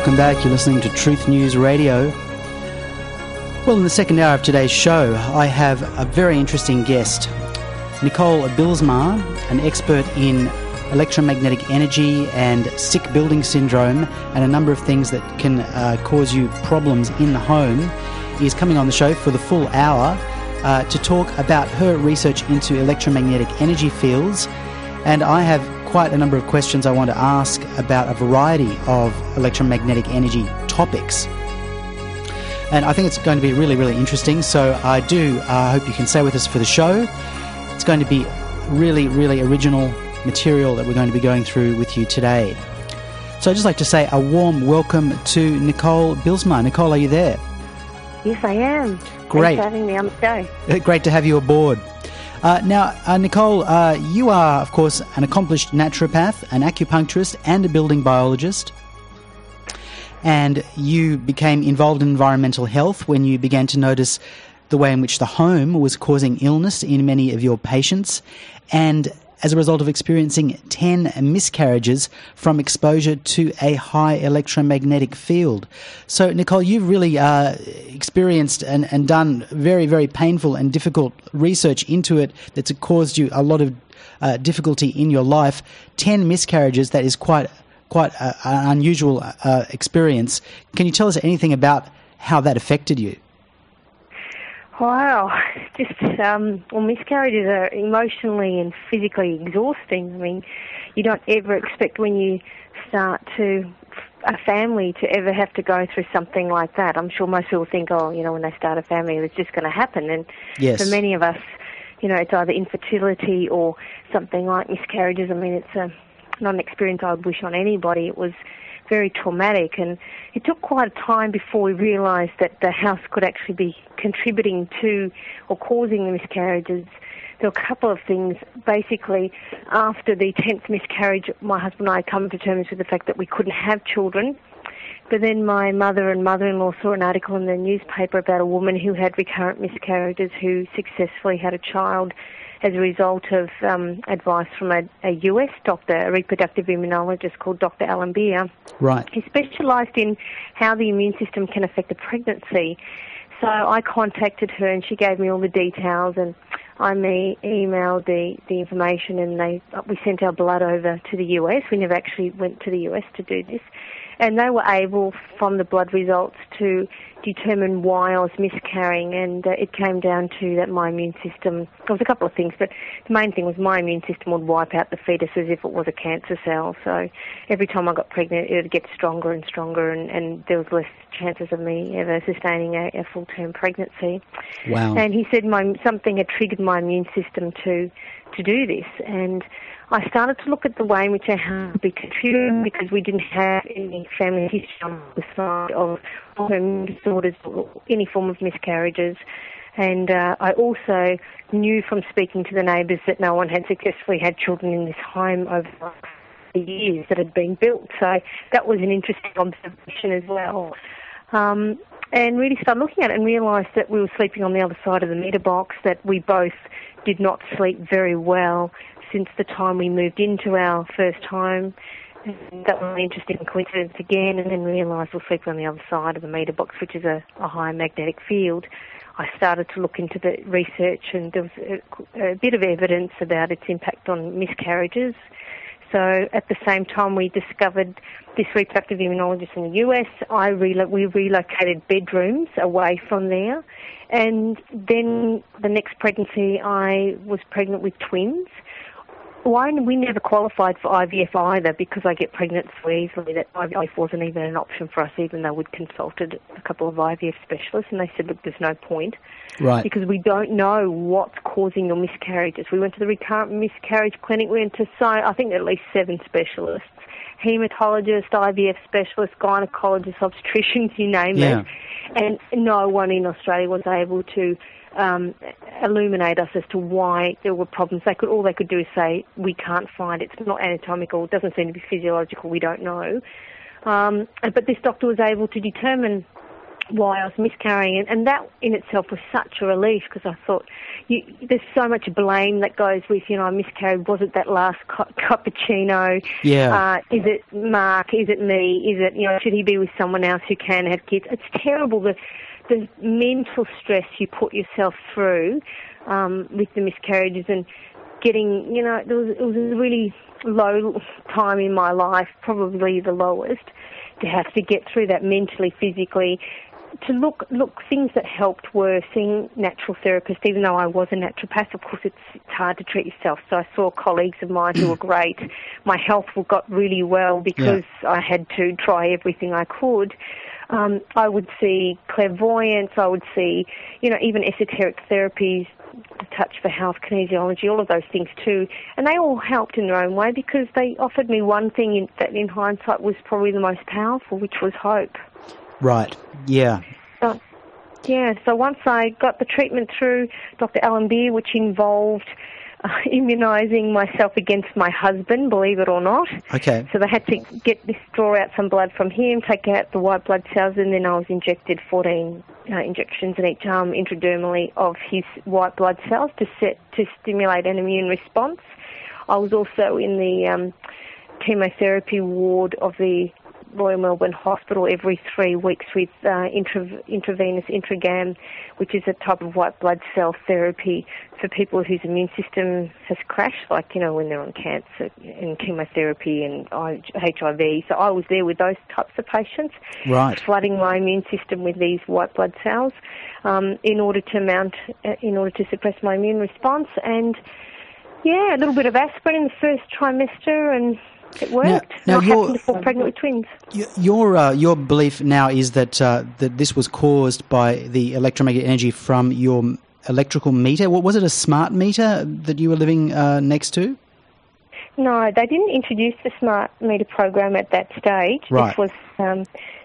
welcome back. You're listening to Truth News Radio. Well, in the second hour of today's show, I have a very interesting guest, Nicole Bijlsma, an expert in electromagnetic energy and sick building syndrome and a number of things that can cause you problems in the home, is coming on the show for the full hour to talk about her research into electromagnetic energy fields. And I have quite a number of questions I want to ask about a variety of electromagnetic energy topics. And I think it's going to be really, really interesting. So I do hope you can stay with us for the show. It's going to be really, really original material that we're going to be going through with you today. So I'd just like to say a warm welcome to Nicole Bijlsma. Nicole, are you there? Yes, I am. Great. Thanks for having me on the show. Great to have you aboard. Now, Nicole, you are, of course, an accomplished naturopath, an acupuncturist, and a building biologist. And you became involved in environmental health when you began to notice the way in which the home was causing illness in many of your patients. And as a result of experiencing 10 miscarriages from exposure to a high electromagnetic field. So, Nicole, you've really experienced and done very, very painful and difficult research into it that's caused you a lot of difficulty in your life. 10 miscarriages, that is quite an unusual experience. Can you tell us anything about how that affected you? Wow, miscarriages are emotionally and physically exhausting. I mean, you don't ever expect when you start a family to ever have to go through something like that. I'm sure most people think, when they start a family, it's just going to happen. And yes, for many of us, it's either infertility or something like miscarriages. I mean, it's not an experience I would wish on anybody. It was very traumatic, and it took quite a time before we realised that the house could actually be contributing to or causing the miscarriages. There were a couple of things. Basically, after the 10th miscarriage, my husband and I had come to terms with the fact that we couldn't have children. But then my mother and mother-in-law saw an article in the newspaper about a woman who had recurrent miscarriages who successfully had a child as a result of advice from a US doctor, a reproductive immunologist called Dr. Alan Beer. Right. He specialised in how the immune system can affect a pregnancy. So I contacted her and she gave me all the details, and I emailed the information, and we sent our blood over to the US. We never actually went to the US to do this. And they were able, from the blood results, to determine why I was miscarrying, and it came down to that my immune system, there was a couple of things, but the main thing was my immune system would wipe out the fetus as if it was a cancer cell. So every time I got pregnant, it would get stronger and stronger, and there was less chances of me ever sustaining a full-term pregnancy. Wow. And he said something had triggered my immune system to do this, and I started to look at the way in which I had to be contributing, because we didn't have any family history on the side of autoimmune disorders or any form of miscarriages. And I also knew from speaking to the neighbours that no one had successfully had children in this home over the years that had been built. So that was an interesting observation as well. And really started looking at it and realised that we were sleeping on the other side of the meter box, that we both did not sleep very well since the time we moved into our first home. And that was an interesting coincidence again, and then realised we're sleeping on the other side of the meter box, which is a high magnetic field. I started to look into the research, and there was a bit of evidence about its impact on miscarriages. So at the same time we discovered this reproductive immunologist in the US, we relocated bedrooms away from there. And then the next pregnancy, I was pregnant with twins. We never qualified for IVF either, because I get pregnant so easily that IVF wasn't even an option for us, even though we'd consulted a couple of IVF specialists, and they said, look, there's no point. Right. Because we don't know what's causing your miscarriages. We went to the recurrent miscarriage clinic, we went to I think at least 7 specialists, haematologist, IVF specialist, gynecologist, obstetricians, you name it. And no one in Australia was able to illuminate us as to why there were problems. All they could do is say, we can't find it. It's not anatomical. It doesn't seem to be physiological. We don't know. But this doctor was able to determine why I was miscarrying, and that in itself was such a relief, because I thought there's so much blame that goes with, I miscarried. Was it that last cappuccino? Yeah. Is it Mark? Is it me? Is it, should he be with someone else who can have kids? It's terrible, the mental stress you put yourself through with the miscarriages, and getting, it was a really low time in my life, probably the lowest, to have to get through that mentally, physically. To look, things that helped were seeing natural therapists. Even though I was a naturopath, of course, it's hard to treat yourself. So I saw colleagues of mine who were great. My health got really well because I had to try everything I could. I would see clairvoyance. I would see, even esoteric therapies, the touch for health, kinesiology, all of those things too. And they all helped in their own way, because they offered me one thing that in hindsight was probably the most powerful, which was hope. Right, yeah. So once I got the treatment through Dr. Alan Beer, which involved immunising myself against my husband, believe it or not. Okay. So they had to draw out some blood from him, take out the white blood cells, and then I was injected 14 injections in each arm intradermally of his white blood cells to stimulate an immune response. I was also in the chemotherapy ward of the Royal Melbourne Hospital every 3 weeks with intravenous Intragam, which is a type of white blood cell therapy for people whose immune system has crashed, like, when they're on cancer and chemotherapy and HIV. So I was there with those types of patients, right, flooding my immune system with these white blood cells in order to suppress my immune response. And, a little bit of aspirin in the first trimester, and it worked. Now I happened to fall pregnant with twins. Your belief now is that that this was caused by the electromagnetic energy from your electrical meter. What was it, a smart meter that you were living next to? No, they didn't introduce the smart meter program at that stage. Right. This was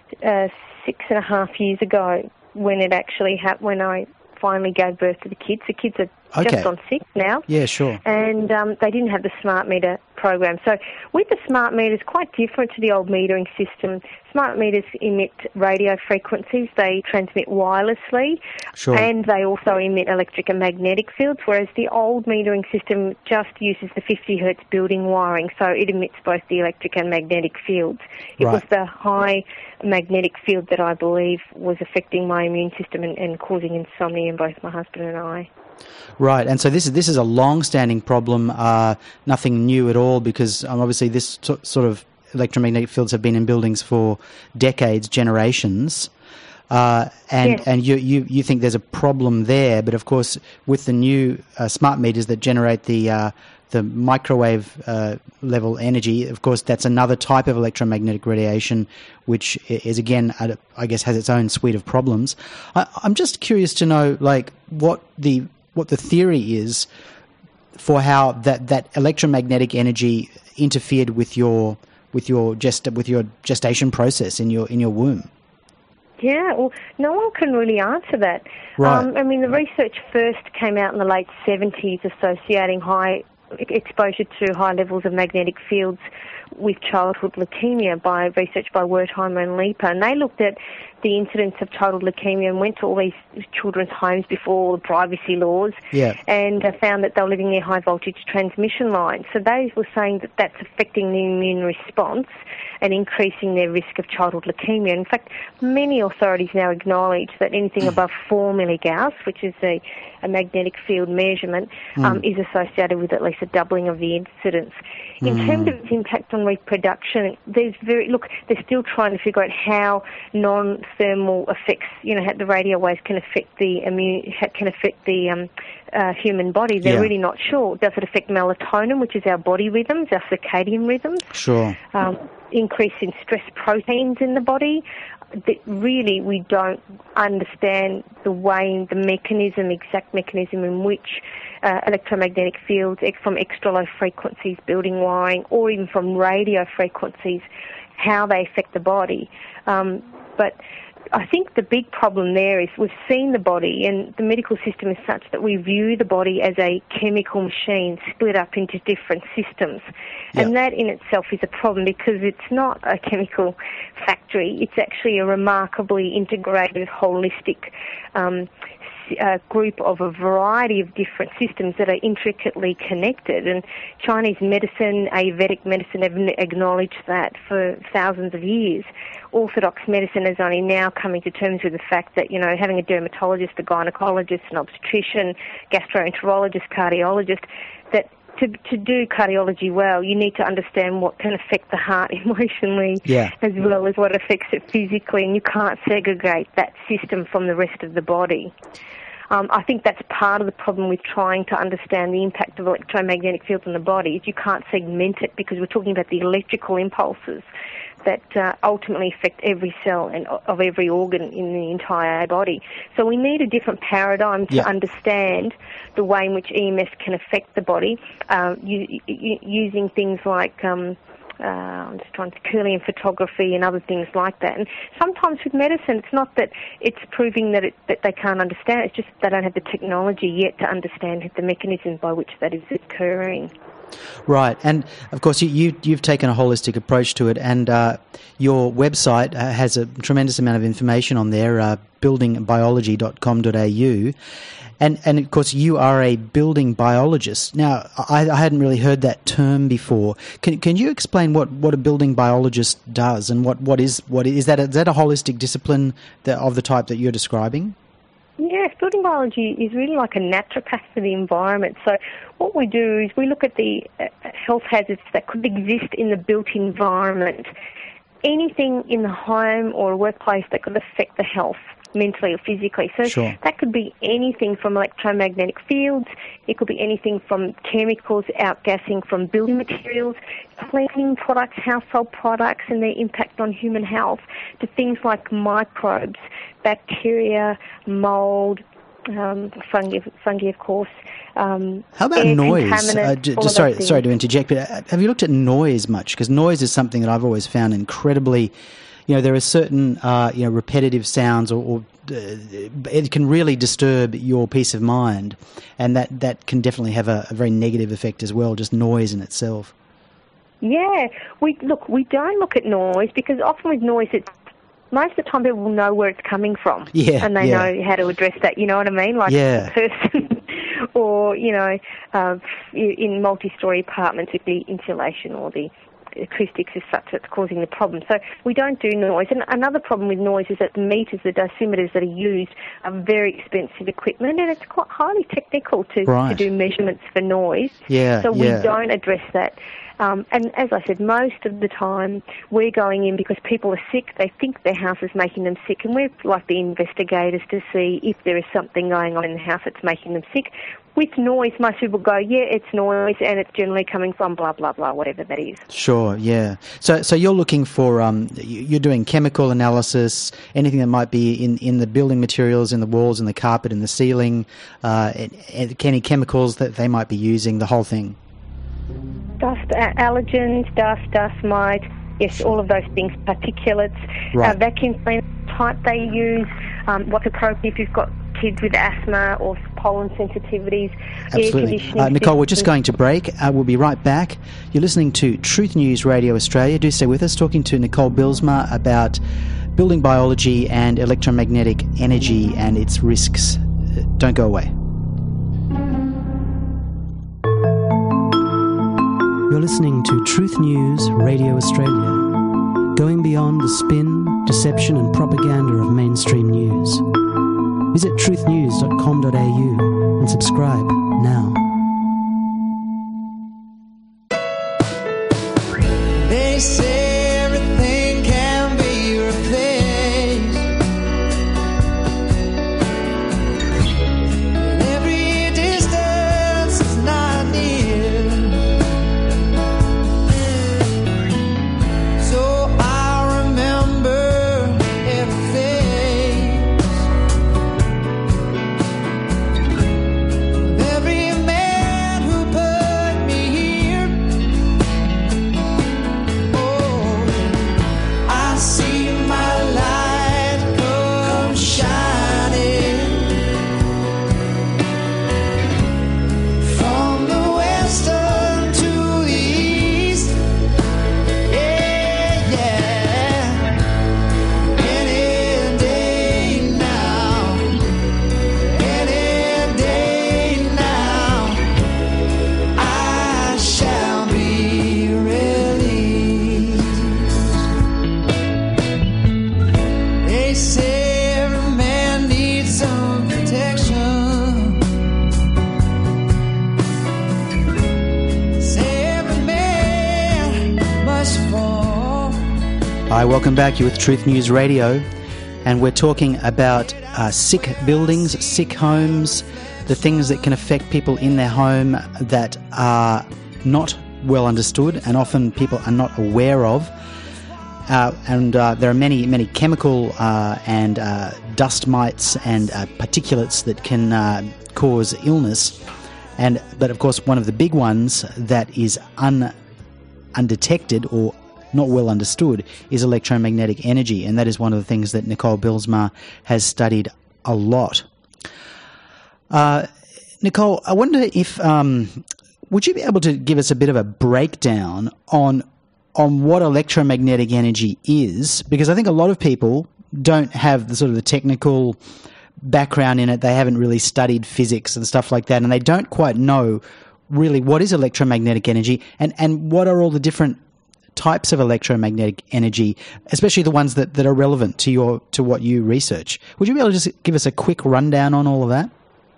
6.5 years ago when it actually happened, when I finally gave birth to the kids. The kids are just on 6 now. Yeah, sure. And they didn't have the smart meter program. So with the smart meters, quite different to the old metering system. Smart meters emit radio frequencies. They transmit wirelessly. Sure. And they also emit electric and magnetic fields, whereas the old metering system just uses the 50 hertz building wiring, so it emits both the electric and magnetic fields. It was the high magnetic field that I believe was affecting my immune system and causing insomnia in both my husband and I. Right, and so this is a long-standing problem, nothing new at all, because obviously this sort of electromagnetic fields have been in buildings for decades, generations, and you think there's a problem there, but of course with the new smart meters that generate the microwave level energy, of course that's another type of electromagnetic radiation, which is again, I guess, has its own suite of problems. I'm just curious to know, like, what the theory is for how that electromagnetic energy interfered with your gestation process in your womb. Yeah, well, no one can really answer that. Right. The research first came out in the late 70s associating high exposure to high levels of magnetic fields with childhood leukemia by research by Wertheimer and Leeper. And they looked at the incidence of childhood leukemia and went to all these children's homes before all the privacy laws and found that they were living near high voltage transmission lines. So they were saying that that's affecting the immune response and increasing their risk of childhood leukemia. In fact, many authorities now acknowledge that anything above 4 milligauss, which is a magnetic field measurement, is associated with at least a doubling of the incidence. In terms of its impact on reproduction, they're still trying to figure out how non-thermal effects, how the radio waves can affect the human body. They're really not sure. Does it affect melatonin, which is our body rhythms, our circadian rhythms? Sure. Increase in stress proteins in the body. That really we don't understand the exact mechanism in which electromagnetic fields from extra low frequencies, building wiring, or even from radio frequencies, how they affect the body. But I think the big problem there is we've seen the body, and the medical system is such that we view the body as a chemical machine split up into different systems. Yep. And that in itself is a problem because it's not a chemical factory. It's actually a remarkably integrated, holistic group of a variety of different systems that are intricately connected. And Chinese medicine, Ayurvedic medicine have acknowledged that for thousands of years. Orthodox medicine is only now coming to terms with the fact that, having a dermatologist, a gynecologist, an obstetrician, gastroenterologist, cardiologist, that to do cardiology well, you need to understand what can affect the heart emotionally as well as what affects it physically, and you can't segregate that system from the rest of the body. I think that's part of the problem with trying to understand the impact of electromagnetic fields on the body, is you can't segment it because we're talking about the electrical impulses that ultimately affect every cell and of every organ in the entire body. So we need a different paradigm to understand the way in which EMS can affect the body, using things like I'm just trying to Kirlian photography and other things like that. And sometimes with medicine, it's not that it's proving that they can't understand it, it's just they don't have the technology yet to understand the mechanism by which that is occurring. Right, and of course you've taken a holistic approach to it, and your website has a tremendous amount of information on there, buildingbiology.com.au, and of course you are a building biologist. Now, I hadn't really heard that term before. Can you explain what a building biologist does, and what is that? Is that a holistic discipline of the type that you're describing? Yes, building biology is really like a naturopath for the environment. So what we do is we look at the health hazards that could exist in the built environment, anything in the home or a workplace that could affect the health, mentally or physically. So that could be anything from electromagnetic fields, it could be anything from chemicals outgassing from building materials, cleaning products, household products and their impact on human health, to things like microbes, bacteria, mould, fungi of course. How about noise? Sorry to interject, but have you looked at noise much? Because noise is something that I've always found incredibly... there are certain, repetitive sounds or it can really disturb your peace of mind, and that can definitely have a very negative effect as well, just noise in itself. Yeah, we don't look at noise because often with noise, most of the time people will know where it's coming from, and they know how to address that, you know what I mean? Like a person or, in multi-storey apartments with the insulation or the acoustics is such that's causing the problem. So we don't do noise. And another problem with noise is that the meters, the dosimeters that are used are very expensive equipment, and it's quite highly technical to do measurements for noise. So we don't address that. And as I said, most of the time we're going in because people are sick. They think their house is making them sick, and we're like the investigators to see if there is something going on in the house that's making them sick. With noise, most people go, it's noise, and it's generally coming from blah, blah, blah, whatever that is. Sure, yeah. So you're looking for, you're doing chemical analysis, anything that might be in the building materials, in the walls, in the carpet, in the ceiling, any chemicals that they might be using, the whole thing. Dust, allergens, dust mites, yes, all of those things, particulates, vacuum cleaner type they use, what's appropriate if you've got kids with asthma or pollen sensitivities, air conditioning. Nicole, we're just going to break. We'll be right back. You're listening to Truth News Radio Australia. Do stay with us, talking to Nicole Bijlsma about building biology and electromagnetic energy and its risks. Don't go away. You're listening to Truth News Radio Australia, going beyond the spin, deception and propaganda of mainstream news. Visit truthnews.com.au and subscribe now. They say everything can be replaced, and every distance is not near. So I remember every face, every man who put me here. Oh, Hi, welcome back. You're with Truth News Radio, and we're talking about sick buildings, sick homes, the things that can affect people in their home that are not well understood and often people are not aware of. And there are many chemical and dust mites and particulates that can cause illness. But of course, one of the big ones that is undetected or not well understood is electromagnetic energy, and that is one of the things that Nicole Bijlsma has studied a lot. Nicole, I wonder if would you be able to give us a bit of a breakdown on what electromagnetic energy is? Because I think a lot of people don't have the sort of the technical background in it. They haven't really studied physics and stuff like that, and they don't quite know really what is electromagnetic energy and what are all the different types of electromagnetic energy, especially the ones that are relevant to what you research. Would you be able to just give us a quick rundown on all of that?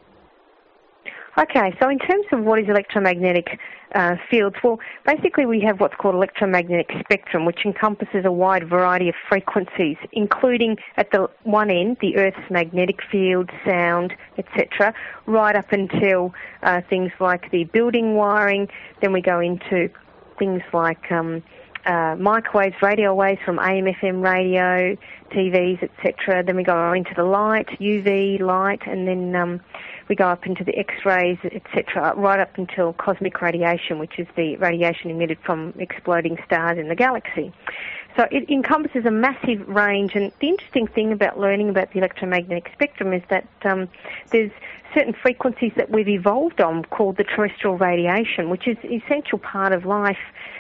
Okay, so in terms of what is electromagnetic fields, well, basically we have what's called electromagnetic spectrum, which encompasses a wide variety of frequencies, including at the one end, the Earth's magnetic field, sound, etc., right up until things like the building wiring. Then we go into things like microwaves, radio waves from AM, FM radio, TVs, etc. Then we go into the light, UV light, and then we go up into the X-rays, etc., right up until cosmic radiation, which is the radiation emitted from exploding stars in the galaxy. So it encompasses a massive range, and the interesting thing about learning about the electromagnetic spectrum is that there's certain frequencies that we've evolved on called the terrestrial radiation, which is an essential part of life.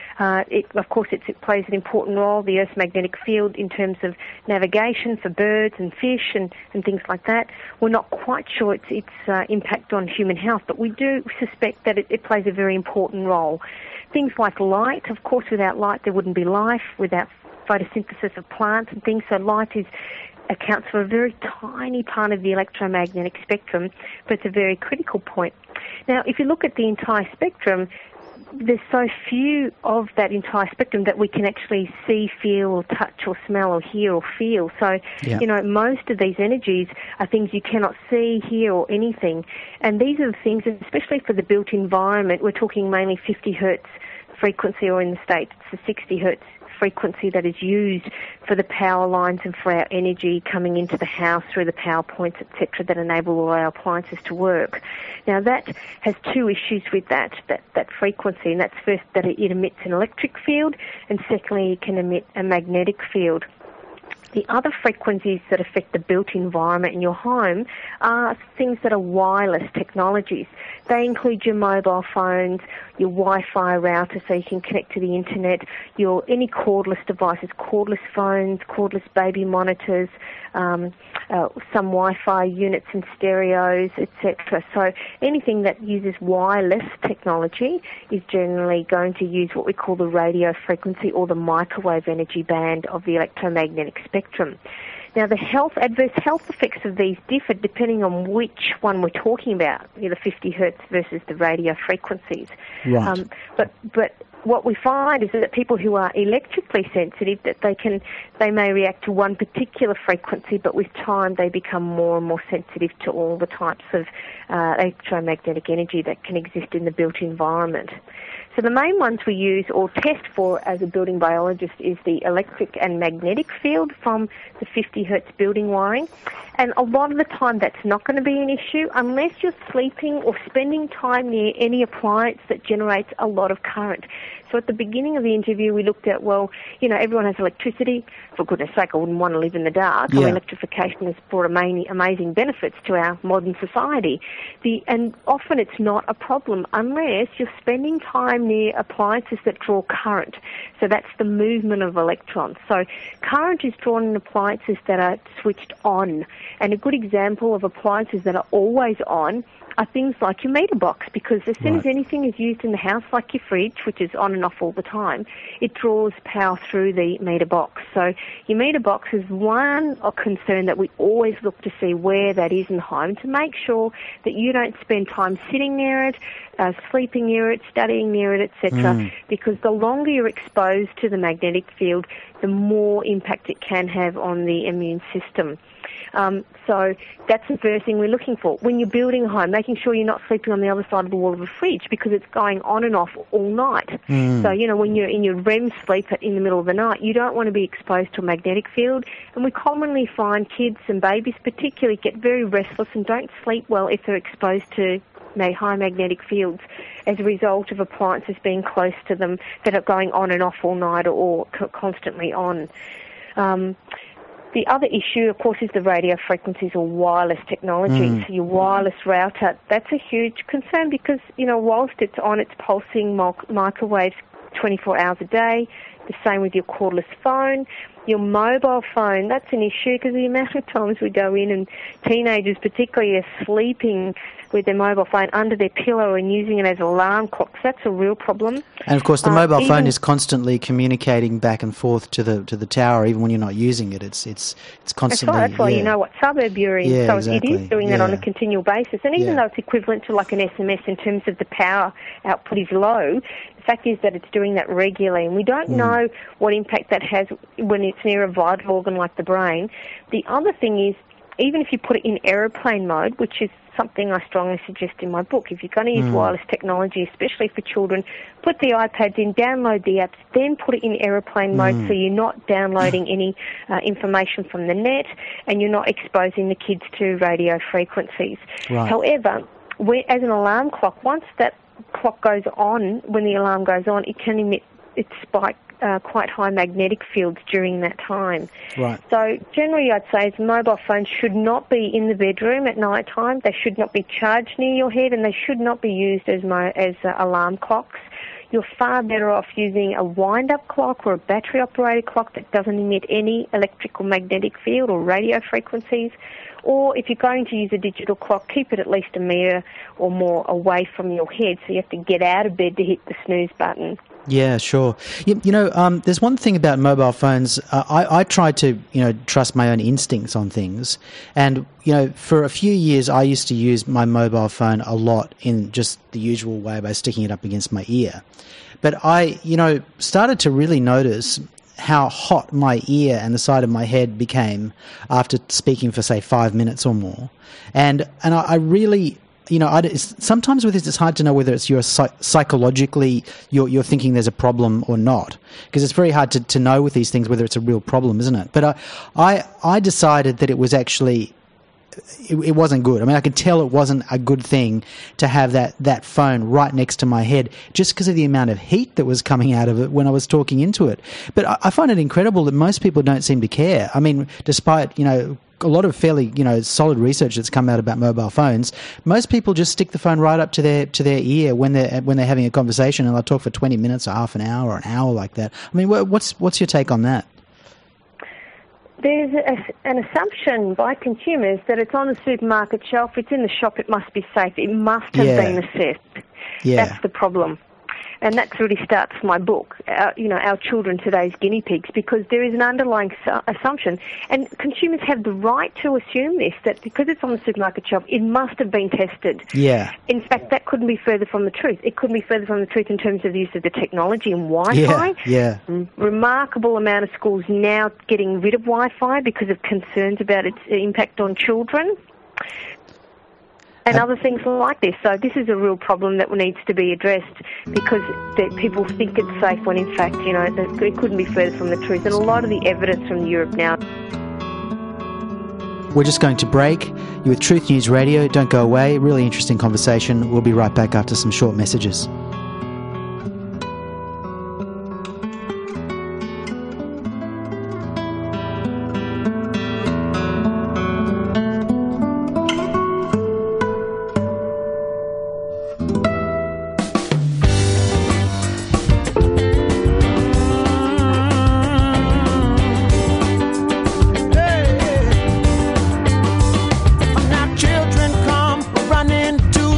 It plays an important role, the Earth's magnetic field, in terms of navigation for birds and fish and things like that. We're not quite sure its impact on human health, but we do suspect that it plays a very important role. Things like light, of course, without light there wouldn't be life, without photosynthesis of plants and things, so light accounts for a very tiny part of the electromagnetic spectrum, but it's a very critical point. Now, if you look at the entire spectrum, there's so few of that entire spectrum that we can actually see, feel, or touch, or smell, or hear, or feel. So, most of these energies are things you cannot see, hear, or anything. And these are the things, especially for the built environment, we're talking mainly 50 hertz frequency, or in the States, it's the 60 hertz frequency that is used for the power lines and for our energy coming into the house through the power points, etc., that enable all our appliances to work. Now, that has two issues with that frequency, and that's first that it emits an electric field, and secondly, it can emit a magnetic field. The other frequencies that affect the built environment in your home are things that are wireless technologies. They include your mobile phones, your Wi-Fi router so you can connect to the internet, any cordless devices, cordless phones, cordless baby monitors, some Wi-Fi units and stereos, etc. So anything that uses wireless technology is generally going to use what we call the radio frequency or the microwave energy band of the electromagnetic spectrum. Now, the adverse health effects of these differ depending on which one we're talking about, the 50 hertz versus the radio frequencies. Right. But what we find is that people who are electrically sensitive, that they may react to one particular frequency, but with time they become more and more sensitive to all the types of electromagnetic energy that can exist in the built environment. So the main ones we use or test for as a building biologist is the electric and magnetic field from the 50 hertz building wiring. And a lot of the time that's not going to be an issue unless you're sleeping or spending time near any appliance that generates a lot of current. So at the beginning of the interview we looked at, everyone has electricity. For goodness sake, I wouldn't want to live in the dark. Yeah. Electrification has brought amazing benefits to our modern society. And often it's not a problem unless you're spending time near appliances that draw current. So that's the movement of electrons. So current is drawn in appliances that are switched on. And a good example of appliances that are always on are things like your meter box, because as soon as anything is used in the house, like your fridge, which is on and off all the time, it draws power through the meter box. So your meter box is one concern that we always look to see where that is in the home, to make sure that you don't spend time sitting near it, sleeping near it, studying near it, etc. Because the longer you're exposed to the magnetic field, the more impact it can have on the immune system. So that's the first thing we're looking for. When you're building a home, making sure you're not sleeping on the other side of the wall of a fridge, because it's going on and off all night. So, you know, when you're in your REM sleep in the middle of the night, you don't want to be exposed to a magnetic field. And we commonly find kids and babies particularly get very restless and don't sleep well if they're exposed to high magnetic fields as a result of appliances being close to them that are going on and off all night or constantly on. The other issue, of course, is the radio frequencies or wireless technology. So your wireless router, that's a huge concern because, you know, whilst it's on, it's pulsing microwaves 24 hours a day. The same with your cordless phone. Your mobile phone, that's an issue because the amount of times we go in and teenagers particularly are sleeping with their mobile phone under their pillow and using it as alarm clocks. That's a real problem. And of course, the mobile phone is constantly communicating back and forth to the tower, even when you're not using it. It's constantly. That's why you know what suburb you're in. Yeah, so exactly. it is doing that on a continual basis. And even though it's equivalent to like an SMS in terms of the power output is low, the fact is that it's doing that regularly, and we don't know what impact that has when it's near a vital organ like the brain. The other thing is, even if you put it in aeroplane mode, which is something I strongly suggest in my book, if you're going to use wireless technology, especially for children, put the iPads in, download the apps, then put it in aeroplane mode so you're not downloading any information from the net and you're not exposing the kids to radio frequencies. Right. However, as an alarm clock, once that clock goes on, when the alarm goes on, it can emit its spike quite high magnetic fields during that time. Right. So generally I'd say mobile phones should not be in the bedroom at night time. They should not be charged near your head, and they should not be used as alarm clocks. You're far better off using a wind-up clock or a battery-operated clock that doesn't emit any electrical magnetic field or radio frequencies. Or if you're going to use a digital clock, keep it at least a metre or more away from your head, so you have to get out of bed to hit the snooze button. Yeah, sure. You know, there's one thing about mobile phones. I try to, trust my own instincts on things. And, for a few years, I used to use my mobile phone a lot in just the usual way by sticking it up against my ear. But I, started to really notice how hot my ear and the side of my head became after speaking for, say, 5 minutes or more. And I really... sometimes with this, it's hard to know whether it's psychologically you're thinking there's a problem or not, because it's very hard to know with these things whether it's a real problem, isn't it? But I decided that it was actually it wasn't good. I mean, I could tell it wasn't a good thing to have that phone right next to my head just because of the amount of heat that was coming out of it when I was talking into it. But I find it incredible that most people don't seem to care. I mean, despite, a lot of fairly, solid research that's come out about mobile phones, most people just stick the phone right up to their ear when they're having a conversation, and they'll talk for 20 minutes or half an hour or an hour like that. I mean, what's your take on that? There's an assumption by consumers that it's on the supermarket shelf, it's in the shop, it must be safe, it must have been assessed. Yeah. That's the problem. And that really starts my book, Our Children, Today's Guinea Pigs, because there is an underlying assumption, and consumers have the right to assume this, that because it's on the supermarket shelf, it must have been tested. Yeah. In fact, that couldn't be further from the truth. It couldn't be further from the truth in terms of the use of the technology and Wi-Fi. Yeah. Remarkable amount of schools now getting rid of Wi-Fi because of concerns about its impact on children. And other things like this. So this is a real problem that needs to be addressed, because people think it's safe when in fact, it couldn't be further from the truth. And a lot of the evidence from Europe now. We're just going to break. You're with Truth News Radio. Don't go away. Really interesting conversation. We'll be right back after some short messages. Now children come running to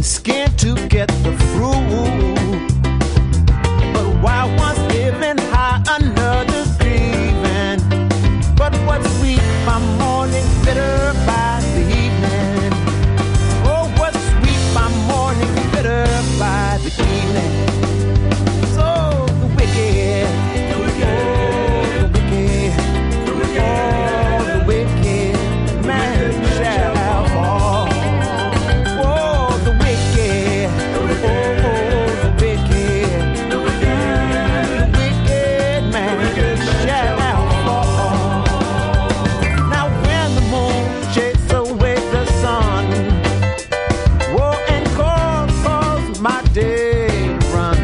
skin to get the fruit. But while one's living high, another's grieving. But what's sweet by morning, bitter by the evening. Oh, what's sweet by morning, bitter by the evening. So the wicked, oh, the wicked, oh, the wicked man shall fall. Oh, the wicked, oh, the wicked, the wicked man shall fall. Now when the moon shakes away the sun, oh, and calls my day run,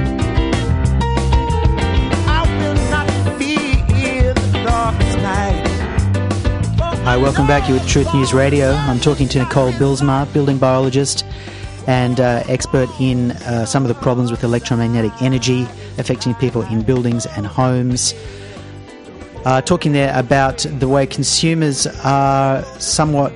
I will not fear the darkest night. Hi, welcome back. You're with Truth News Radio. I'm talking to Nicole Billsma, building biologist and expert in some of the problems with electromagnetic energy affecting people in buildings and homes. Talking there about the way consumers are somewhat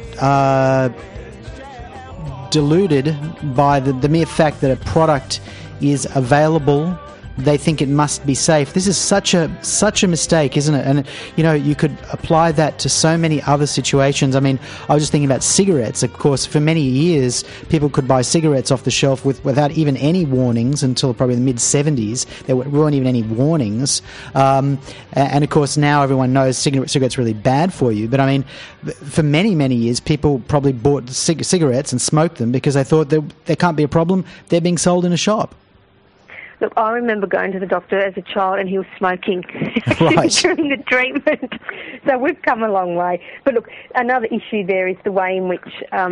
deluded by the mere fact that a product is available. They think it must be safe. This is such a mistake, isn't it? And, you know, you could apply that to so many other situations. I mean, I was just thinking about cigarettes. Of course, for many years, people could buy cigarettes off the shelf without even any warnings until probably the mid-70s. There weren't even any warnings. And, of course, now everyone knows cigarettes are really bad for you. But, I mean, for many, many years, people probably bought cigarettes and smoked them because they thought there can't be a problem. They're being sold in a shop. Look, I remember going to the doctor as a child and he was smoking Right. during the treatment. So we've come a long way. But look, another issue there is the way in which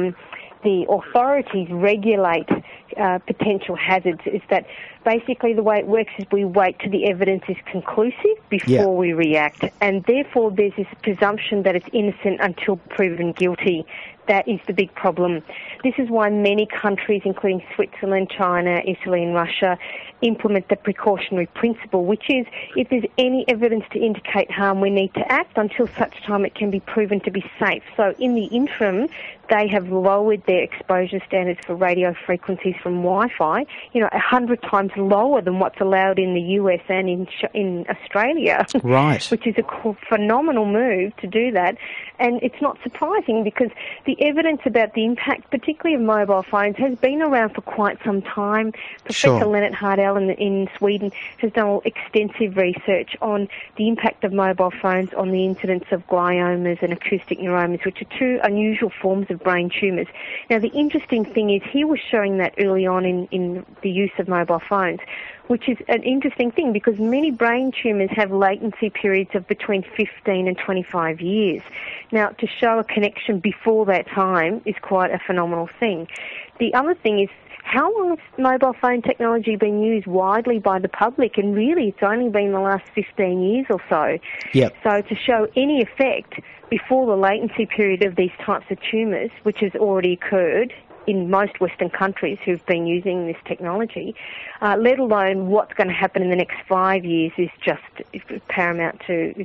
the authorities regulate potential hazards. Is that basically the way it works is we wait till the evidence is conclusive before we react. And therefore there's this presumption that it's innocent until proven guilty. That is the big problem. This is why many countries, including Switzerland, China, Italy and Russia, implement the precautionary principle, which is if there's any evidence to indicate harm, we need to act until such time it can be proven to be safe. So in the interim, they have lowered their exposure standards for radio frequencies from Wi-Fi, 100 times lower than what's allowed in the US and in Australia. Right. Which is a phenomenal move to do that. And it's not surprising because the evidence about the impact, particularly of mobile phones, has been around for quite some time. Professor Lennart Hardell in Sweden has done extensive research on the impact of mobile phones on the incidence of gliomas and acoustic neuromas, which are two unusual forms of brain tumours. Now, the interesting thing is he was showing that early on in the use of mobile phones, which is an interesting thing because many brain tumours have latency periods of between 15 and 25 years. Now, to show a connection before that time is quite a phenomenal thing. The other thing is, how long has mobile phone technology been used widely by the public? And really, it's only been the last 15 years or so. Yep. So to show any effect before the latency period of these types of tumours, which has already occurred in most Western countries who've been using this technology, let alone what's going to happen in the next 5 years, is just paramount to...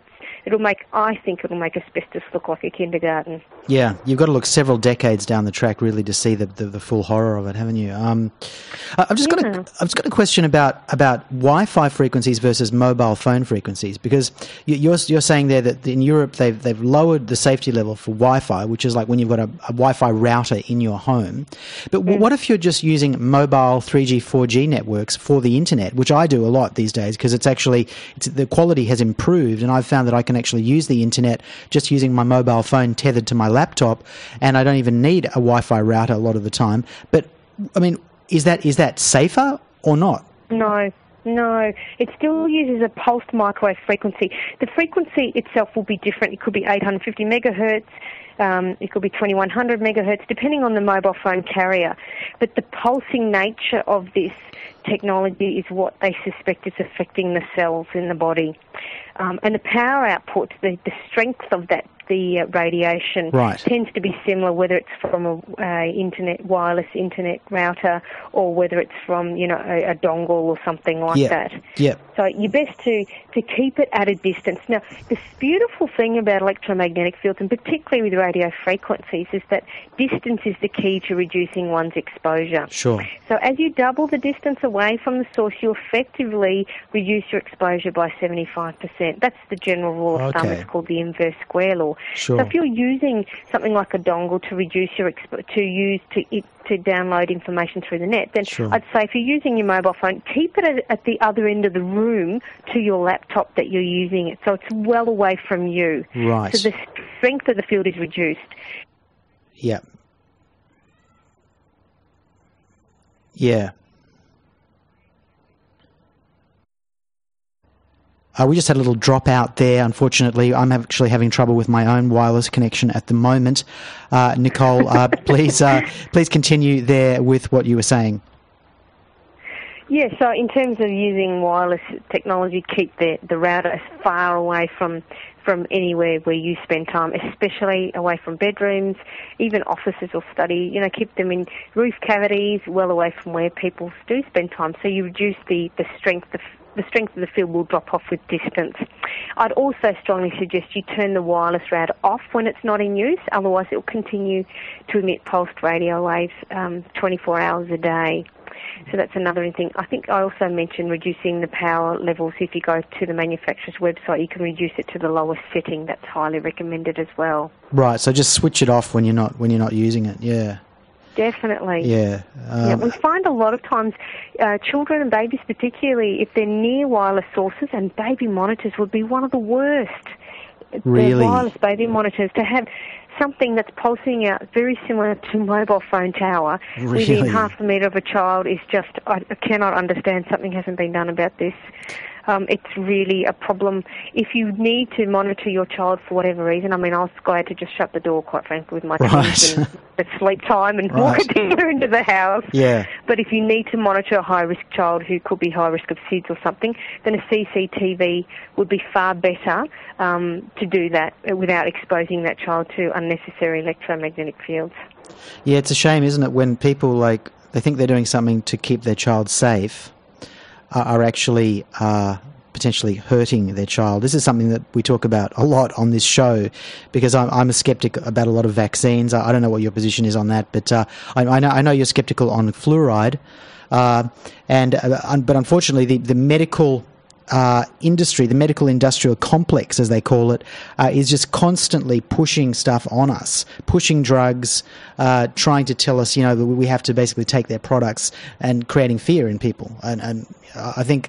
I think it'll make asbestos look like a kindergarten. Yeah, you've got to look several decades down the track really to see the full horror of it, haven't you? I've just got a question about Wi-Fi frequencies versus mobile phone frequencies, because you're saying there that in Europe they've lowered the safety level for Wi-Fi, which is like when you've got a Wi-Fi router in your home. But what if you're just using mobile 3G, 4G networks for the internet, which I do a lot these days because the quality has improved, and I've found that I can actually use the internet just using my mobile phone tethered to my laptop, and I don't even need a Wi-Fi router a lot of the time. But I mean, is that safer or not? No, it still uses a pulsed microwave frequency. The frequency itself will be different. It could be 850 megahertz. It could be 2100 megahertz, depending on the mobile phone carrier. But the pulsing nature of this technology is what they suspect is affecting the cells in the body. And the power output, the strength of the radiation tends to be similar, whether it's from a wireless internet router or whether it's from, a dongle or something like that. Yeah. So you're best to keep it at a distance. Now, this beautiful thing about electromagnetic fields, and particularly with radio frequencies, is that distance is the key to reducing one's exposure. Sure. So as you double the distance away from the source, you effectively reduce your exposure by 75%. That's the general rule of thumb. It's called the inverse square law. Sure. So if you're using something like a dongle to reduce your to download information through the net, then I'd say if you're using your mobile phone, keep it at the other end of the room to your laptop that you're using it, so it's well away from you. Right. So the strength of the field is reduced. Yeah. Yeah. We just had a little drop out there, unfortunately. I'm actually having trouble with my own wireless connection at the moment. Nicole, please continue there with what you were saying. Yeah, so in terms of using wireless technology, keep the router as far away from anywhere where you spend time, especially away from bedrooms, even offices or study. Keep them in roof cavities, well away from where people do spend time, so you reduce the strength of the field will drop off with distance. I'd also strongly suggest you turn the wireless router off when it's not in use, otherwise it will continue to emit pulsed radio waves 24 hours a day. So that's another thing. I think I also mentioned reducing the power levels. If you go to the manufacturer's website, you can reduce it to the lowest setting. That's highly recommended as well. Right, so just switch it off when you're not using it, yeah. Definitely. Yeah. We find a lot of times children and babies particularly, if they're near wireless sources, and baby monitors would be one of the worst. Really? The wireless baby monitors, to have something that's pulsing out very similar to a mobile phone tower within half a metre of a child is just, I cannot understand. Something hasn't been done about this. It's really a problem. If you need to monitor your child for whatever reason, I was glad to just shut the door, quite frankly, with my twins and at sleep time and walk a deer into the house. Yeah. But if you need to monitor a high-risk child who could be high risk of SIDS or something, then a CCTV would be far better to do that without exposing that child to unnecessary electromagnetic fields. Yeah, it's a shame, isn't it, when people they think they're doing something to keep their child safe, are actually potentially hurting their child. This is something that we talk about a lot on this show because I'm a skeptic about a lot of vaccines. I don't know what your position is on that, but I know you're skeptical on fluoride. But unfortunately, the medical industry, the medical industrial complex, as they call it, is just constantly pushing stuff on us, pushing drugs, trying to tell us, that we have to basically take their products and creating fear in people. And I think,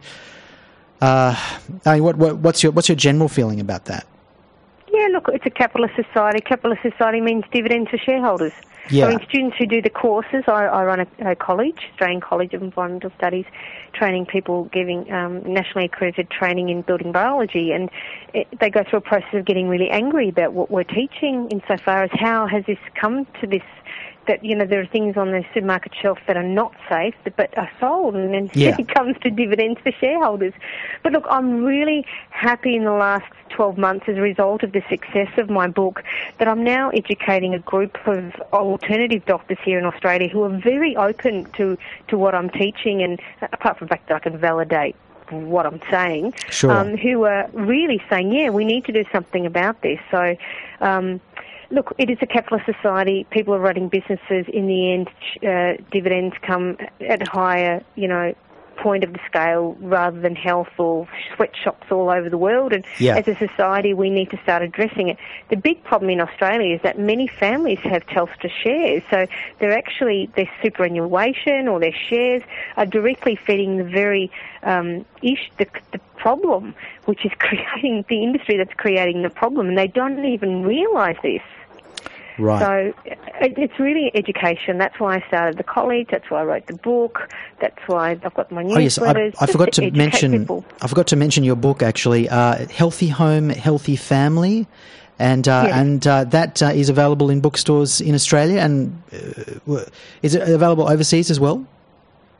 what's your general feeling about that? Yeah, look, it's a capitalist society. Capitalist society means dividends for shareholders. Yeah. Students who do the courses, I run a college, Australian College of Environmental Studies, training people, giving nationally accredited training in building biology, and they go through a process of getting really angry about what we're teaching insofar as how has this come to this, that, there are things on the supermarket shelf that are not safe but are sold, and then it comes to dividends for shareholders. But look, I'm really happy in the last 12 months as a result of the success of my book that I'm now educating a group of alternative doctors here in Australia who are very open to what I'm teaching, and apart from the fact that I can validate what I'm saying, who are really saying, we need to do something about this. So, look, it is a capitalist society. People are running businesses. In the end, dividends come at a higher, point of the scale rather than health or sweatshops all over the world. And as a society, we need to start addressing it. The big problem in Australia is that many families have Telstra shares. So their superannuation or their shares are directly feeding the very the problem, which is creating the industry that's creating the problem. And they don't even realise this. Right. So it's really education. That's why I started the college. That's why I wrote the book. That's why I've got my newsletters. I forgot to mention. People. I forgot to mention your book actually. Healthy Home, Healthy Family, and that is available in bookstores in Australia. And is it available overseas as well?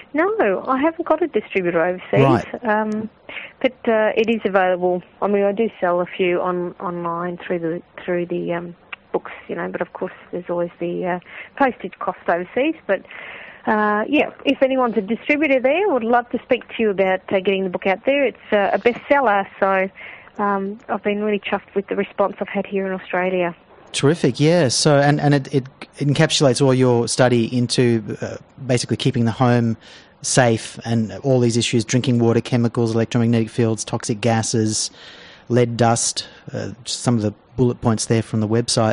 No, I haven't got a distributor overseas. Right. But it is available. I mean, I do sell a few online through the books, but of course there's always the postage cost overseas. But if anyone's a distributor there, would love to speak to you about getting the book out there. It's a bestseller, so I've been really chuffed with the response I've had here in Australia. Terrific, yeah. So, and it encapsulates all your study into basically keeping the home safe and all these issues: drinking water, chemicals, electromagnetic fields, toxic gases, lead dust. Just some of the bullet points there from the website.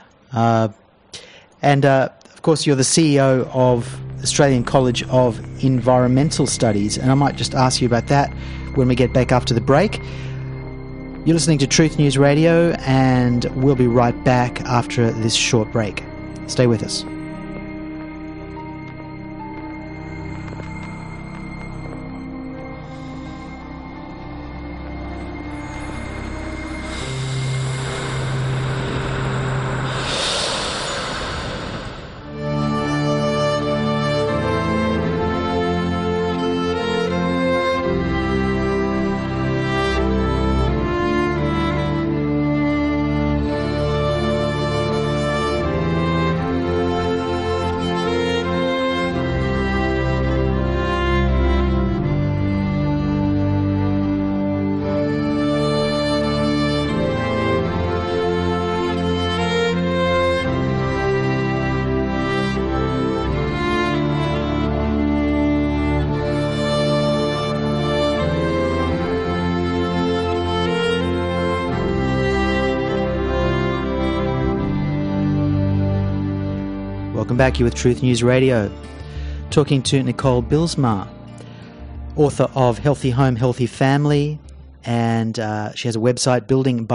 And of course, you're the CEO of Australian College of Environmental Studies, and I might just ask you about that when we get back after the break. You're listening to Truth News Radio, and we'll be right back after this short break. Stay with us. Welcome back. You're with Truth News Radio. Talking to Nicole Bylsma, author of Healthy Home, Healthy Family, and she has a website,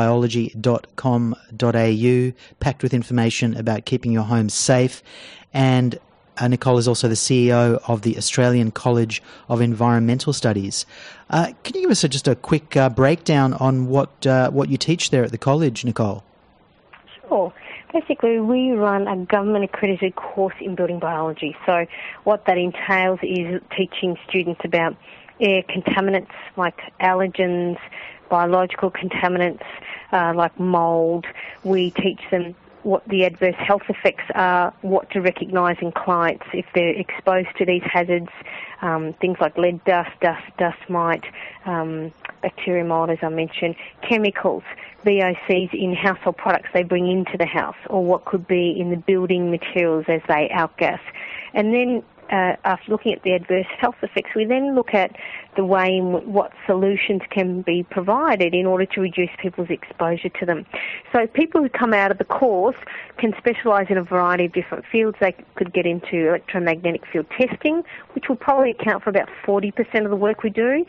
buildingbiology.com.au, packed with information about keeping your home safe. And Nicole is also the CEO of the Australian College of Environmental Studies. Can you give us just a quick breakdown on what you teach there at the college, Nicole? Sure. Basically, we run a government-accredited course in building biology. So what that entails is teaching students about air contaminants like allergens, biological contaminants like mould. We teach them what the adverse health effects are, what to recognise in clients if they're exposed to these hazards, things like lead dust, dust mite, bacteria mould, as I mentioned, chemicals, VOCs in household products they bring into the house, or what could be in the building materials as they outgas. And then after looking at the adverse health effects, we then look at the way in what solutions can be provided in order to reduce people's exposure to them. So people who come out of the course can specialise in a variety of different fields. They could get into electromagnetic field testing, which will probably account for about 40% of the work we do.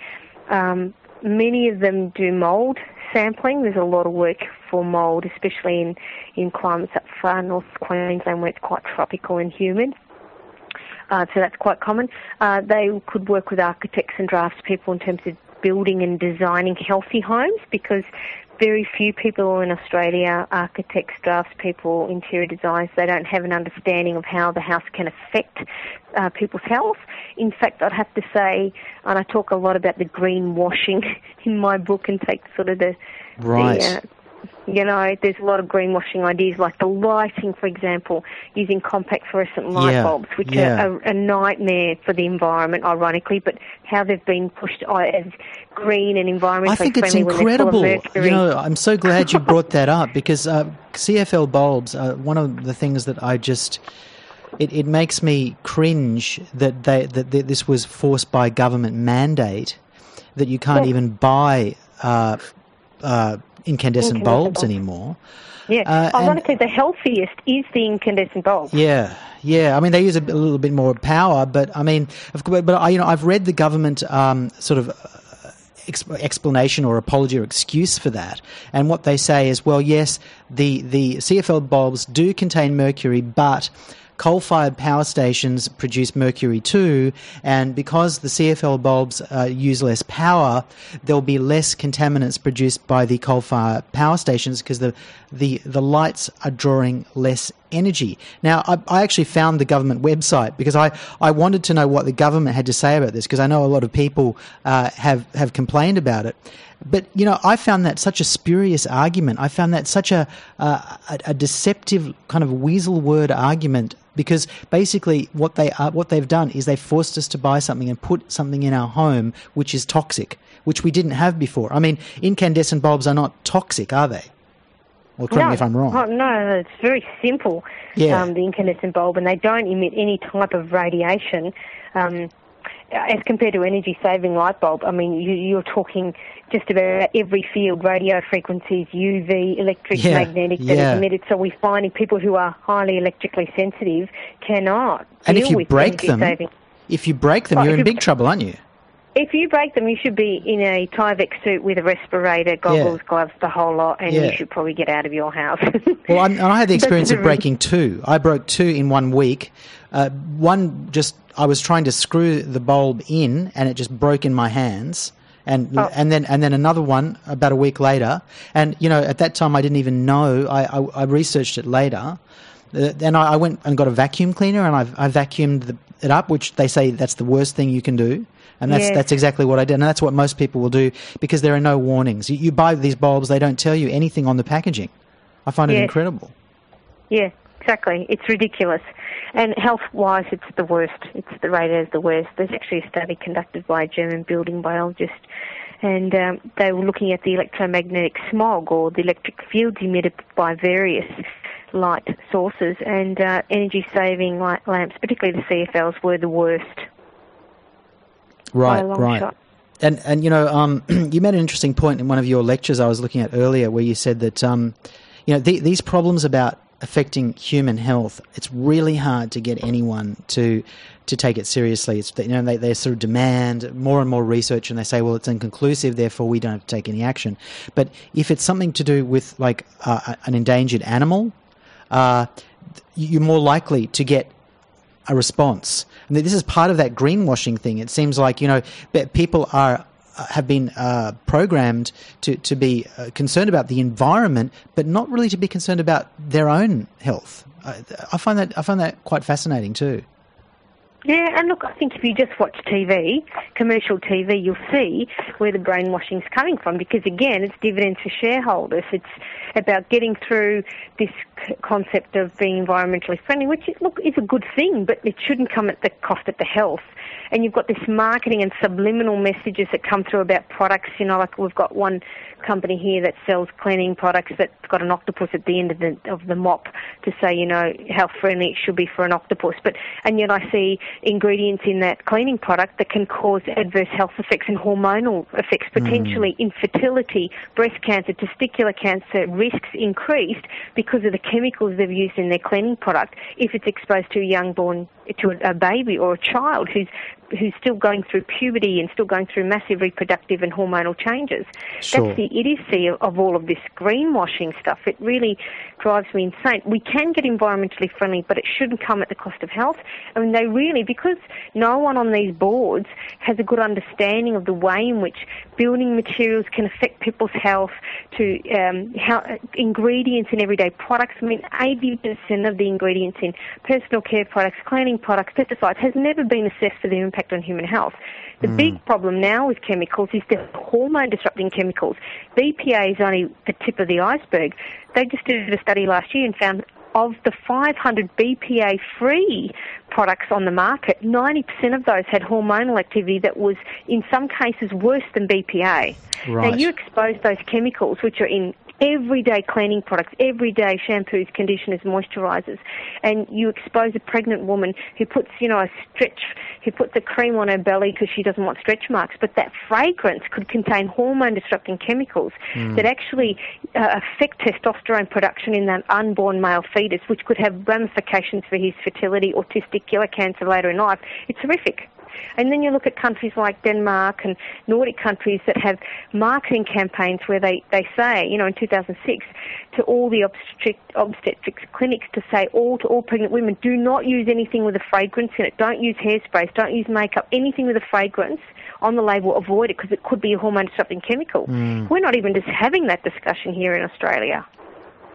Many of them do mould sampling. There's a lot of work for mould, especially in climates up far north Queensland where it's quite tropical and humid. So that's quite common. They could work with architects and draftspeople in terms of building and designing healthy homes, because very few people in Australia, architects, draftspeople, interior designers, they don't have an understanding of how the house can affect people's health. In fact, I'd have to say, and I talk a lot about the greenwashing in my book and take sort of there's a lot of greenwashing ideas, like the lighting, for example, using compact fluorescent light bulbs, which are a nightmare for the environment, ironically, but how they've been pushed as green and environmentally friendly. I think it's incredible. I'm so glad you brought that up, because CFL bulbs are one of the things that I just... It makes me cringe that this was forced by government mandate, that you can't even buy incandescent bulbs anymore. Yeah, ironically, the healthiest is the incandescent bulb. Yeah. I mean, they use a little bit more power, but I mean, I've read the government sort of explanation or apology or excuse for that, and what they say is, well, yes, the CFL bulbs do contain mercury, but coal-fired power stations produce mercury too, and because the CFL bulbs use less power, there'll be less contaminants produced by the coal-fired power stations, because the lights are drawing less energy. Now, I actually found the government website because I wanted to know what the government had to say about this, because I know a lot of people have complained about it. But, you know, I found that such a spurious argument. I found that such a deceptive kind of weasel word argument, because basically what they've done is they've forced us to buy something and put something in our home which is toxic, which we didn't have before. I mean, incandescent bulbs are not toxic, are they? Well, correct me if I'm wrong. No, it's very simple, the incandescent bulb, and they don't emit any type of radiation as compared to energy-saving light bulb. I mean, you're talking just about every field, radio frequencies, UV, electric, magnetic, that is emitted. So we're finding people who are highly electrically sensitive cannot deal with energy-saving. If you break them, you're in big trouble, aren't you? If you break them, you should be in a Tyvek suit with a respirator, goggles, gloves, the whole lot, and you should probably get out of your house. Well, I had the experience of breaking two. I broke two in 1 week. I was trying to screw the bulb in, and it just broke in my hands. And then another one about a week later. And, you know, at that time I didn't even know. I researched it later. Then I went and got a vacuum cleaner, and I vacuumed it up, which they say that's the worst thing you can do. And that's exactly what I did. And that's what most people will do, because there are no warnings. You buy these bulbs, they don't tell you anything on the packaging. I find it incredible. Yeah, exactly. It's ridiculous. And health-wise, it's the worst. The radar is the worst. There's actually a study conducted by a German building biologist, and they were looking at the electromagnetic smog, or the electric fields emitted by various light sources, and energy-saving light lamps, particularly the CFLs, were the worst. Right. Shot. And you know, you made an interesting point in one of your lectures I was looking at earlier, where you said that you know, these problems about affecting human health, it's really hard to get anyone to take it seriously. It's, you know, they sort of demand more and more research, and they say, well, it's inconclusive, therefore we don't have to take any action. But if it's something to do with like an endangered animal, you're more likely to get a response. And this is part of that greenwashing thing. It seems like, you know, people have been programmed to be concerned about the environment, but not really to be concerned about their own health. I find that quite fascinating too. Yeah, and look, I think if you just watch TV, commercial TV, you'll see where the brainwashing's coming from, because, again, it's dividends for shareholders. It's about getting through this concept of being environmentally friendly, which, is a good thing, but it shouldn't come at the cost of the health. And you've got this marketing and subliminal messages that come through about products. You know, like we've got one company here that sells cleaning products that's got an octopus at the end of the mop to say, you know, how friendly it should be for an octopus. And yet I see ingredients in that cleaning product that can cause adverse health effects and hormonal effects, potentially infertility, breast cancer, testicular cancer risks increased because of the chemicals they've used in their cleaning product if it's exposed to a baby or a child who's still going through puberty and still going through massive reproductive and hormonal changes. Sure. That's the idiocy of all of this greenwashing stuff. It really drives me insane. We can get environmentally friendly, but it shouldn't come at the cost of health. I mean, because no one on these boards has a good understanding of the way in which building materials can affect people's health, to how ingredients in everyday products. I mean, 80% of the ingredients in personal care products, cleaning products, pesticides has never been assessed for their impact on human health. The big problem now with chemicals is the hormone-disrupting chemicals. BPA is only the tip of the iceberg. They just did a study last year and found of the 500 BPA-free products on the market, 90% of those had hormonal activity that was, in some cases, worse than BPA. Right. Now, you expose those chemicals, which are in everyday cleaning products, everyday shampoos, conditioners, moisturisers, and you expose a pregnant woman who puts, who puts a cream on her belly because she doesn't want stretch marks, but that fragrance could contain hormone-disrupting chemicals that actually affect testosterone production in that unborn male fetus, which could have ramifications for his fertility or testicular cancer later in life. It's horrific. And then you look at countries like Denmark and Nordic countries that have marketing campaigns where they say, in 2006, to all the obstetrics clinics to say to all pregnant women, do not use anything with a fragrance in it. Don't use hairsprays. Don't use makeup. Anything with a fragrance on the label, avoid it because it could be a hormone-disrupting chemical. We're not even just having that discussion here in Australia.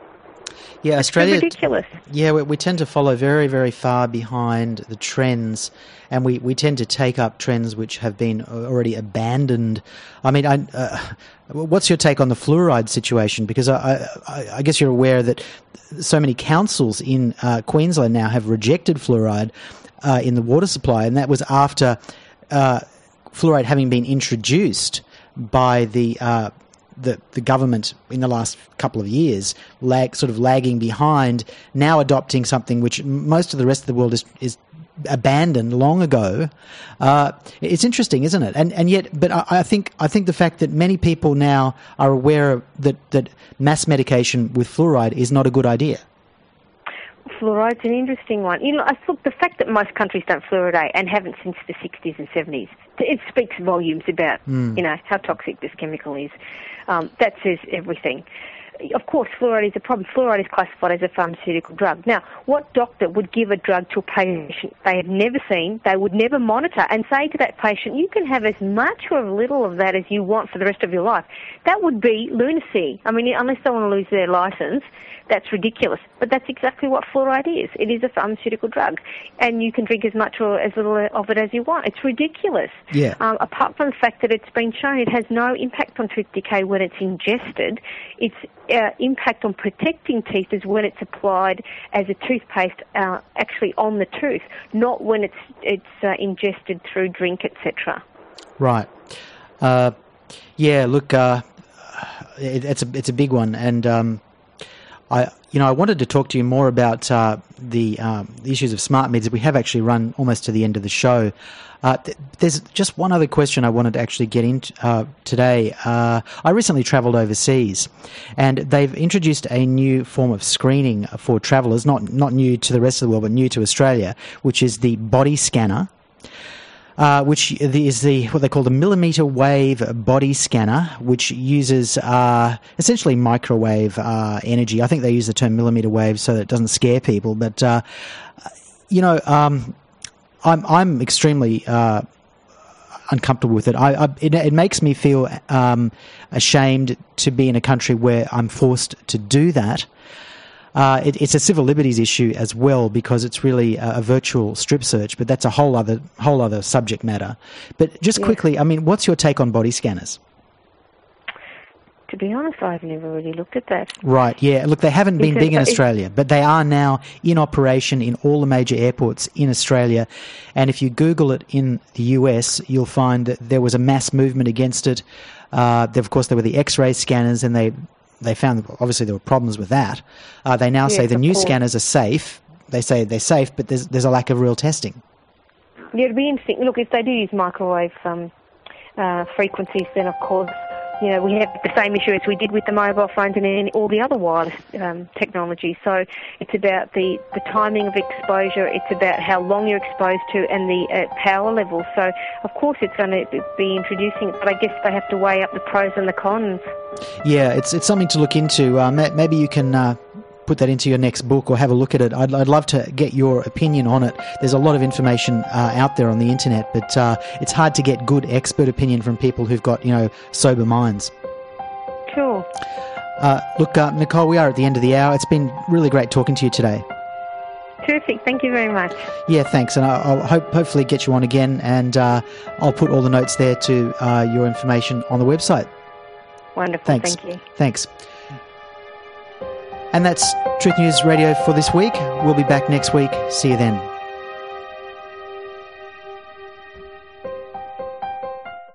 Yeah, Australia. It's ridiculous. Yeah, we tend to follow very, very far behind the trends, and we tend to take up trends which have been already abandoned. I mean, what's your take on the fluoride situation? Because I guess you're aware that so many councils in Queensland now have rejected fluoride in the water supply, and that was after fluoride having been introduced by the government in the last couple of years, lagging behind, now adopting something which most of the rest of the world is abandoned long ago. It's interesting, isn't it? And yet, but I think the fact that many people now are aware that mass medication with fluoride is not a good idea. Fluoride's an interesting one. You know, I thought the fact that most countries don't fluoridate and haven't since the 60s and 70s, it speaks volumes about, how toxic this chemical is. That says everything. Of course, fluoride is a problem. Fluoride is classified as a pharmaceutical drug. Now, what doctor would give a drug to a patient they have never seen, they would never monitor, and say to that patient, you can have as much or as little of that as you want for the rest of your life? That would be lunacy. I mean, unless they want to lose their licence, that's ridiculous. But that's exactly what fluoride is. It is a pharmaceutical drug, and you can drink as much or as little of it as you want. It's ridiculous. Yeah. Apart from the fact that it's been shown it has no impact on tooth decay when it's ingested, its impact on protecting teeth is when it's applied as a toothpaste actually on the tooth, not when it's ingested through drink, etc. Right. Yeah. Look, it's a big one, and I wanted to talk to you more about the issues of smart meds. We have actually run almost to the end of the show. There's just one other question I wanted to actually get into today. I recently travelled overseas, and they've introduced a new form of screening for travellers, not new to the rest of the world, but new to Australia, which is the body scanner. Which is what they call the millimetre wave body scanner, which uses essentially microwave energy. I think they use the term millimetre wave so that it doesn't scare people. But I'm extremely uncomfortable with it. It makes me feel ashamed to be in a country where I'm forced to do that. It's a civil liberties issue as well, because it's really a virtual strip search, but that's a whole other subject matter. But just quickly, I mean, what's your take on body scanners? To be honest, I've never really looked at that. Right, yeah. Look, they haven't been big in Australia, but they are now in operation in all the major airports in Australia. And if you Google it in the US, you'll find that there was a mass movement against it. Of course, there were the X-ray scanners, and they found that obviously there were problems with that. They now say the new scanners are safe. They say they're safe, but there's a lack of real testing. Yeah, it'd be interesting. Look, if they do use microwave frequencies, then of course, we have the same issue as we did with the mobile phones and all the other wireless technology. So it's about the timing of exposure. It's about how long you're exposed to and the power level. So, of course, it's going to be introducing it, but I guess they have to weigh up the pros and the cons. Yeah, it's something to look into. Maybe you can put that into your next book or have a look at it. I'd love to get your opinion on it. There's a lot of information out there on the internet, but it's hard to get good expert opinion from people who've got, sober minds. Sure. Look, Nicole, we are at the end of the hour. It's been really great talking to you today. Terrific. Thank you very much. Yeah, thanks. And I'll hopefully get you on again, and I'll put all the notes there to your information on the website. Wonderful. Thanks. Thank you. Thanks. And that's Truth News Radio for this week. We'll be back next week. See you then.